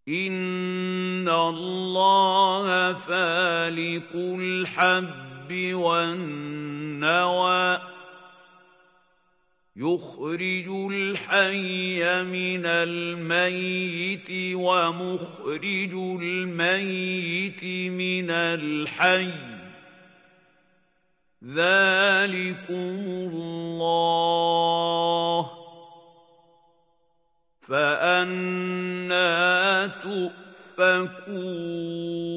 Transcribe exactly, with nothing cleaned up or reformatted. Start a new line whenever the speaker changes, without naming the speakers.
إِنَّ اللَّهَ فَالِقُ الْحَبِّ وَالنَّوَىٰ يُخْرِجُ الْحَيَّ مِنَ الْمَيِّتِ وَمُخْرِجُ الْمَيِّتِ مِنَ الْحَيِّ ۚ ذَٰلِكُمُ اللَّهُ ۖ فَأَنَّىٰ تُؤْفَكُونَ